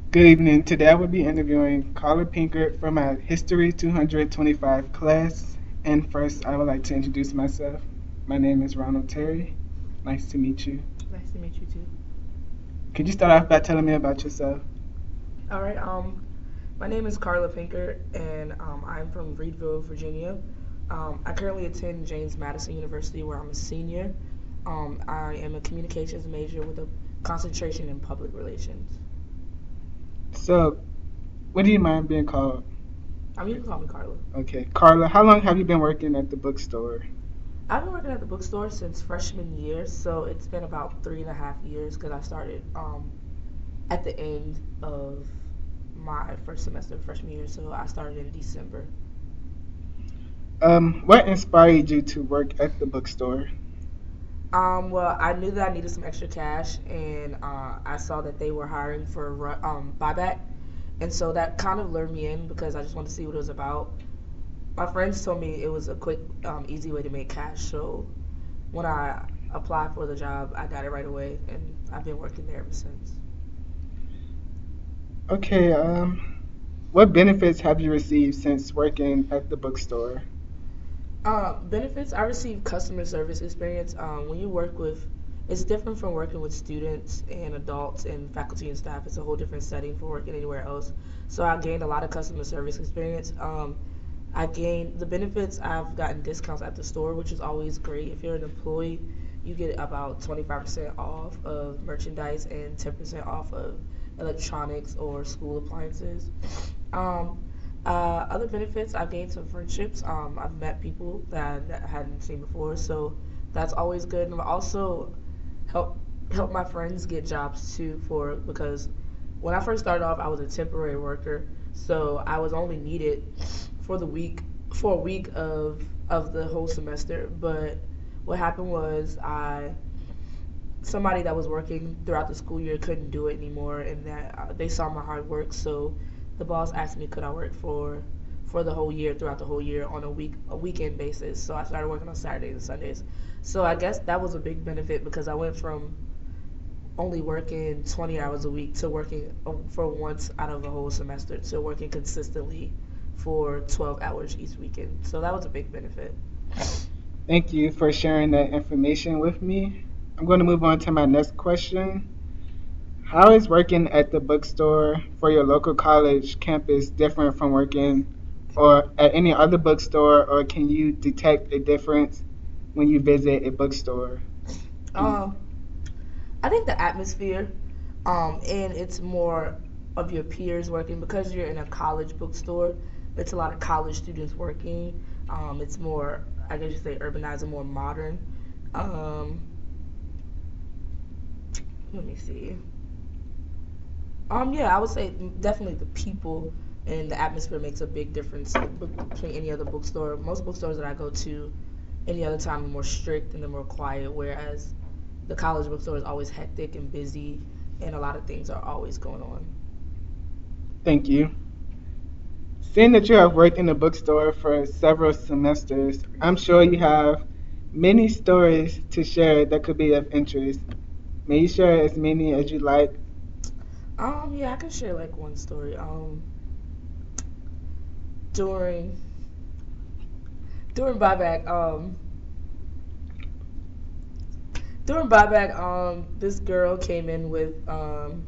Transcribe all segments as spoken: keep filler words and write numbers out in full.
Good evening. Today I will be interviewing Carla Pinkert from my History two twenty-five class. And first, I would like to introduce myself. My name is Ronald Terry. Nice to meet you. Nice to meet you too. Could you start off by telling me about yourself? All right. Um, my name is Carla Pinker, and um, I'm from Reedville, Virginia. Um, I currently attend James Madison University, where I'm a senior. Um, I am a communications major with a concentration in public relations. So, what do you mind being called? Um, you can call me Carla. Okay. Carla, how long have you been working at the bookstore? I've been working at the bookstore since freshman year, so it's been about three and a half years because I started um, at the end of my first semester of freshman year, so I started in December. Um, what inspired you to work at the bookstore? Um, well, I knew that I needed some extra cash, and uh, I saw that they were hiring for ru- um, buyback, and so that kind of lured me in because I just wanted to see what it was about. My friends told me it was a quick, um, easy way to make cash, so when I applied for the job, I got it right away, and I've been working there ever since. Okay. Um, what benefits have you received since working at the bookstore? Uh, benefits, I received customer service experience. Um, when you work with, it's different from working with students and adults and faculty and staff. It's a whole different setting from working anywhere else. So I gained a lot of customer service experience. Um, I gained the benefits. I've gotten discounts at the store, which is always great. If you're an employee, you get about twenty-five percent off of merchandise and ten percent off of electronics or school appliances. Um, uh, Other benefits, I've gained some friendships. Um, I've met people that I hadn't seen before, so that's always good. And I've also help help my friends get jobs too for because when I first started off, I was a temporary worker, so I was only needed for the week for a week of of the whole semester. But what happened was I somebody that was working throughout the school year couldn't do it anymore, and that uh, they saw my hard work. So the boss asked me could I work for for the whole year throughout the whole year on a week a weekend basis. So I started working on Saturdays and Sundays. So I guess that was a big benefit because I went from only working twenty hours a week to working uh, for once out of a whole semester to working consistently for twelve hours each weekend. So that was a big benefit. Thank you for sharing that information with me. I'm going to move on to my next question. How is working at the bookstore for your local college campus different from working or at any other bookstore, or can you detect a difference when you visit a bookstore? Can you, Um, I think the atmosphere, um, and it's more of your peers working because you're in a college bookstore. It's a lot of college students working. Um, it's more, I guess you say, urbanized and more modern. Um, Let me see. Um, yeah, I would say definitely the people and the atmosphere makes a big difference between any other bookstore. Most bookstores that I go to, any other time are more strict and they're more quiet, whereas the college bookstore is always hectic and busy, and a lot of things are always going on. thank you. Seeing that you have worked in a bookstore for several semesters, I'm sure you have many stories to share that could be of interest. May you share as many as you like? Um, yeah, I can share like one story. Um, during during buyback, um, during buyback, um, this girl came in with um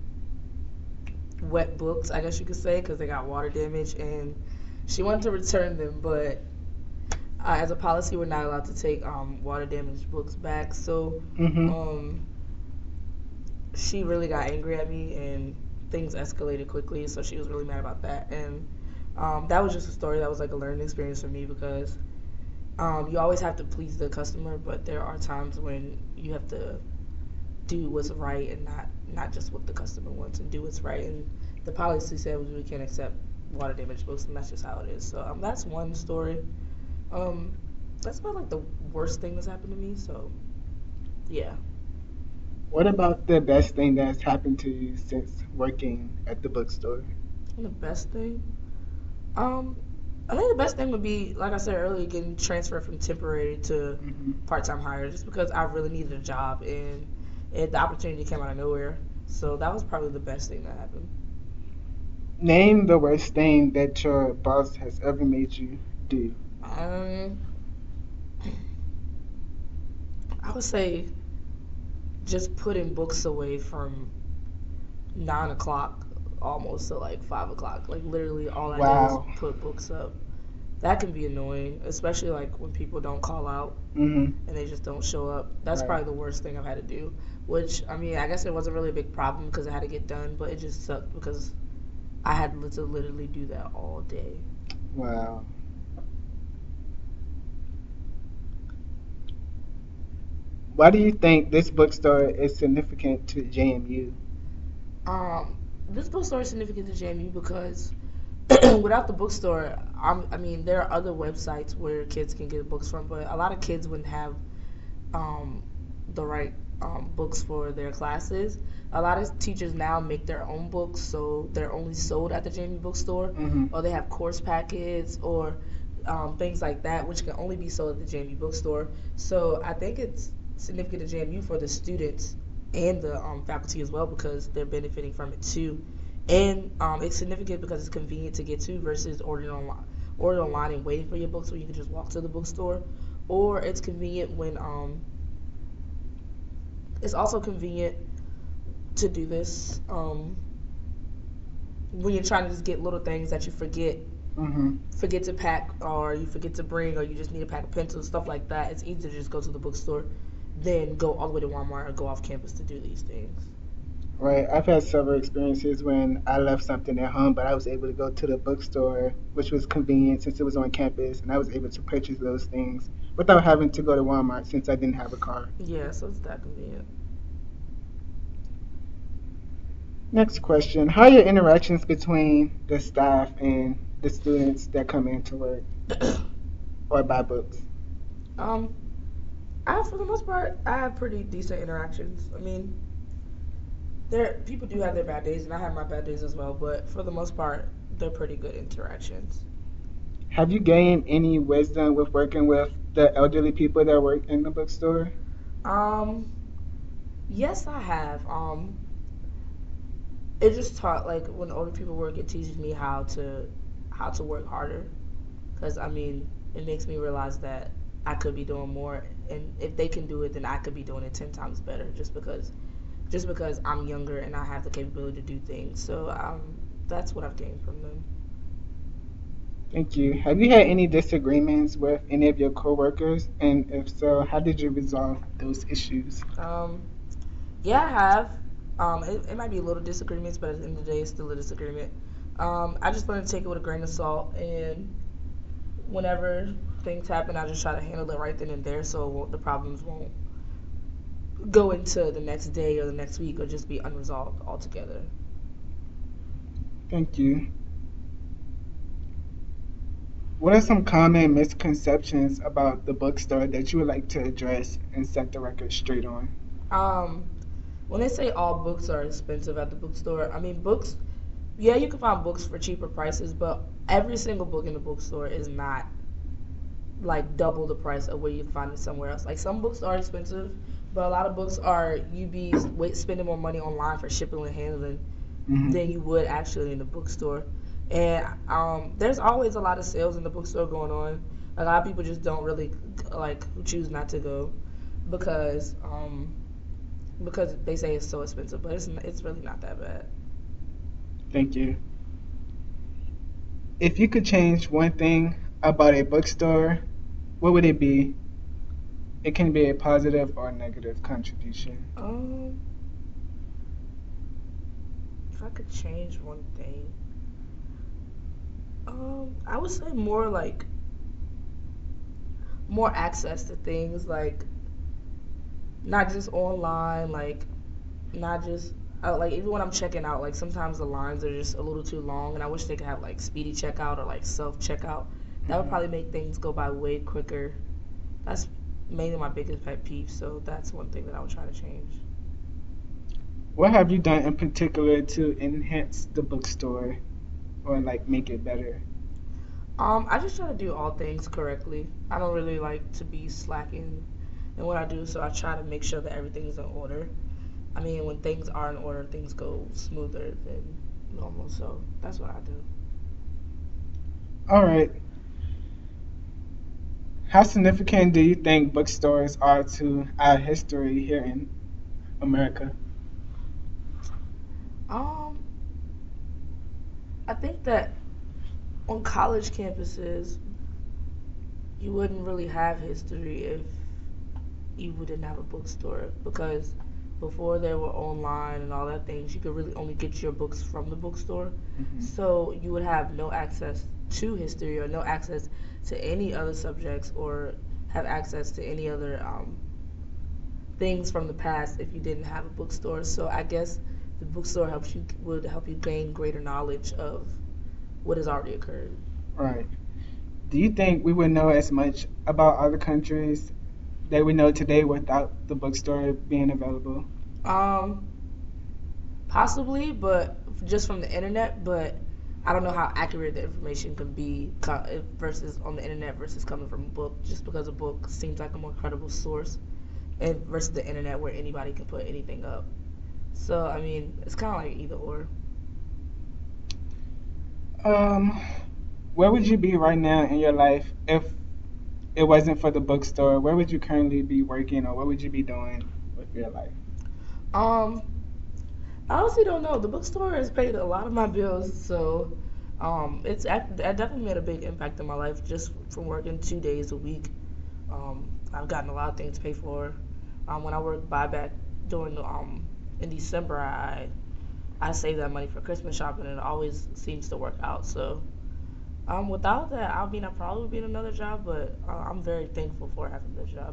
wet books, I guess you could say, because they got water damage, and she wanted to return them, but uh, as a policy, we're not allowed to take um, water damaged books back. So Mm-hmm. um, she really got angry at me, and things escalated quickly. So she was really mad about that, and um, that was just a story that was like a learning experience for me because um, you always have to please the customer, but there are times when you have to do what's right and not not just what the customer wants and do what's right. And the policy said we can't accept water damage books, and that's just how it is. So um, that's one story. Um, that's about like the worst thing that's happened to me. So yeah. What about the best thing that's happened to you since working at the bookstore? And the best thing, um, I think the best thing would be, like I said earlier, getting transferred from temporary to Hmm. part time hire, just because I really needed a job and it, the opportunity came out of nowhere. So that was probably the best thing that happened. Name the worst thing that your boss has ever made you do. Um, I would say just putting books away from nine o'clock almost to like five o'clock. Like literally, all I did was Wow. put books up. That can be annoying, especially like when people don't call out Mhm. and they just don't show up. That's Right. probably the worst thing I've had to do. Which I mean, I guess it wasn't really a big problem because it had to get done, but it just sucked because I had to literally do that all day. Wow. Why do you think this bookstore is significant to J M U? Um, this bookstore is significant to J M U because without the bookstore, I'm, I mean, there are other websites where kids can get books from, but a lot of kids wouldn't have um, the right um, books for their classes. A lot of teachers now make their own books, so they're only sold at the J M U bookstore, Hmm. or they have course packets or um, things like that, which can only be sold at the J M U bookstore. So I think it's significant to J M U for the students and the um, faculty as well because they're benefiting from it too. And um, it's significant because it's convenient to get to versus ordering online, ordering online and waiting for your books when you can just walk to the bookstore. Or it's convenient when um, it's also convenient to do this um, when you're trying to just get little things that you forget Hmm. forget to pack or you forget to bring or you just need a pack of pencils, stuff like that. It's easier to just go to the bookstore than go all the way to Walmart or go off campus to do these things. Right. I've had several experiences when I left something at home, but I was able to go to the bookstore, which was convenient since it was on campus, and I was able to purchase those things without having to go to Walmart since I didn't have a car. Yeah, so it's that convenient. Next question. How are your interactions between the staff and the students that come in to work or buy books? um, I, for the most part, I have pretty decent interactions. I mean, there people do have their bad days, and I have my bad days as well. But for the most part, they're pretty good interactions. Have you gained any wisdom with working with the elderly people that work in the bookstore? Um, yes, I have. Um, it just taught like when older people work, it teaches me how to how to work harder. Because I mean, it makes me realize that I could be doing more, and if they can do it, then I could be doing it ten times better. Just because just because I'm younger and I have the capability to do things. So um, that's what I've gained from them. Thank you. Have you had any disagreements with any of your coworkers? And if so, how did you resolve those issues? Um, yeah, I have. Um, it, it might be a little disagreements, but at the end of the day, it's still a disagreement. Um, I just learned to take it with a grain of salt, and whenever things happen, I just try to handle it right then and there, so it won't, the problems won't go into the next day or the next week or just be unresolved altogether. Thank you. What are some common misconceptions about the bookstore that you would like to address and set the record straight on? Um, when they say all books are expensive at the bookstore, I mean books. Yeah, you can find books for cheaper prices, but every single book in the bookstore is not like double the price of where you can find it somewhere else. Like some books are expensive, but a lot of books are you be wait, spending more money online for shipping and handling Hmm. than you would actually in the bookstore. And um, there's always a lot of sales in the bookstore going on. A lot of people just don't really like choose not to go because um, because they say it's so expensive, but it's it's really not that bad. Thank you. If you could change one thing about a bookstore, what would it be? It can be a positive or negative contribution. Um, if I could change one thing, um, I would say more like more access to things like not just online, like not just uh, like even when I'm checking out, like sometimes the lines are just a little too long, and I wish they could have like speedy checkout or like self checkout. That would Hmm. probably make things go by way quicker. That's mainly my biggest pet peeve, so that's one thing that I would try to change. What have you done in particular to enhance the bookstore or like make it better? Um, I just try to do all things correctly. I don't really like to be slacking in what I do, so I try to make sure that everything's in order. I mean, when things are in order, things go smoother. Then. normal. So that's what I do. All right. How significant do you think bookstores are to our history here in America? Um, I think that on college campuses, you wouldn't really have history if you wouldn't have a bookstore because before there were online and all that things, you could really only get your books from the bookstore. Hmm. So you would have no access to history or no access to any other subjects or have access to any other um, things from the past if you didn't have a bookstore. So I guess the bookstore helps you would help you gain greater knowledge of what has already occurred. Right. Do you think we would know as much about other countries that we know today without the bookstore being available? Um, Possibly, but just from the internet. But I don't know how accurate the information can be versus on the internet versus coming from a book. Just because a book seems like a more credible source, and versus the internet where anybody can put anything up. So I mean, it's kind of like either or. Um, where would you be right now in your life if it wasn't for the bookstore? Where would you currently be working, or what would you be doing with your life? Um, I honestly don't know. The bookstore has paid a lot of my bills, so um, it's it definitely made a big impact in my life just from working two days a week. Um, I've gotten a lot of things paid for. Um, when I worked buyback during the, um in December, I I saved that money for Christmas shopping, and it always seems to work out. So um, without that, I mean, I probably would be in another job, but uh, I'm very thankful for having this job.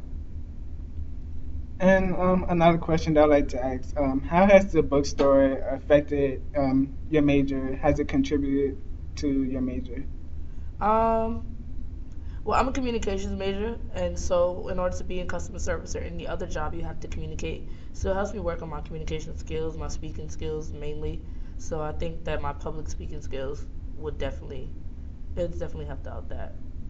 And um, another question that I'd like to ask: um, How has the bookstore affected um, your major? Has it contributed to your major? Um, Well, I'm a communications major, and so in order to be in customer service or any other job, you have to communicate. So it helps me work on my communication skills, my speaking skills mainly. So I think that my public speaking skills would definitely, it's definitely helped out that.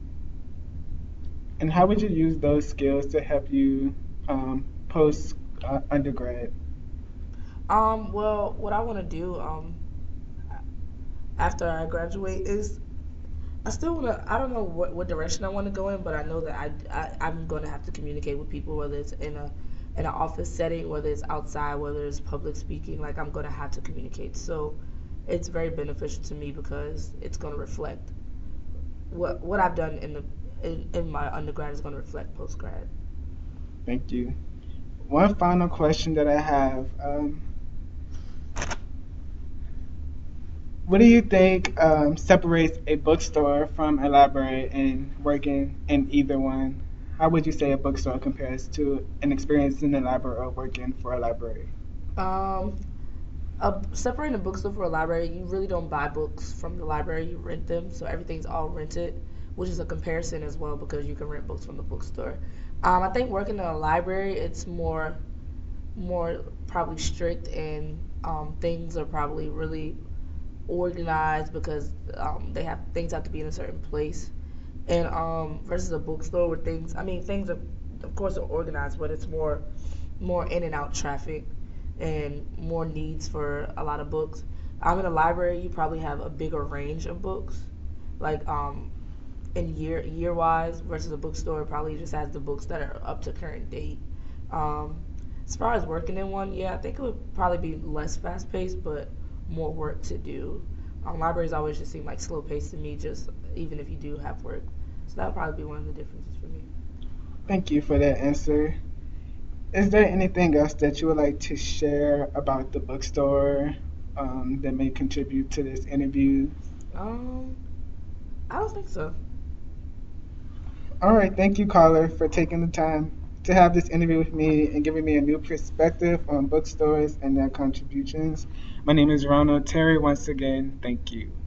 And how would you use those skills to help you um, post uh, undergrad? Um, well, what I want to do um after I graduate is I still want to. I don't know what, what direction I want to go in, but I know that I, I I'm going to have to communicate with people, whether it's in a in an office setting, whether it's outside, whether it's public speaking. Like I'm going to have to communicate. So it's very beneficial to me because it's going to reflect what what I've done in the in, in my undergrad is going to reflect post grad. Thank you. One final question that I have. Um, what do you think um, separates a bookstore from a library and working in either one? How would you say a bookstore compares to an experience in a library or working for a library? Um, a, Separating a bookstore from a library, you really don't buy books from the library. You rent them, so everything's all rented, which is a comparison as well because you can rent books from the bookstore. Um, I think working in a library, it's more more probably strict and um, things are probably really organized because um, they have things have to be in a certain place. And um, versus a bookstore where things, I mean, things are of course are organized, but it's more more in and out traffic and more needs for a lot of books. I'm in a library, you probably have a bigger range of books, like um, in year year wise versus a bookstore probably just has the books that are up to current date. Um, as far as working in one, yeah, I think it would probably be less fast paced, but more work to do. Um, libraries always just seem like slow paced to me, just even if you do have work. So that would probably be one of the differences for me. Thank you for that answer. Is there anything else that you would like to share about the bookstore um, that may contribute to this interview? Um, I don't think so. All right, thank you, caller, for taking the time to have this interview with me and giving me a new perspective on bookstores and their contributions. My name is Ronald Terry. Once again, thank you.